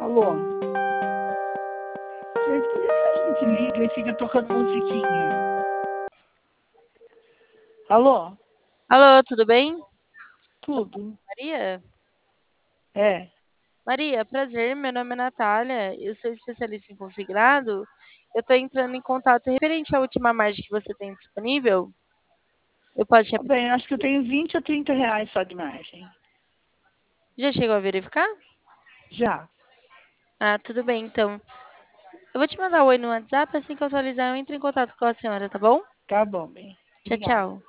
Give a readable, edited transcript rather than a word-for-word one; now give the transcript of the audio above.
Alô? Gente, por que a gente liga e fica tocando musiquinha? Alô? Alô, tudo bem? Tudo? Maria? É. Maria, prazer, meu nome é Natália, eu sou especialista em consignado. Eu estou entrando em contato referente à última margem que você tem disponível. Eu posso te Tá apresentar? bem, acho que eu tenho 20 a 30 reais só de margem. Já chegou a verificar? Já. Ah, tudo bem, então. Eu vou te mandar um oi no WhatsApp, assim que eu atualizar, eu entro em contato com a senhora, tá bom? Tá bom, bem. Tchau, Obrigada. tchau.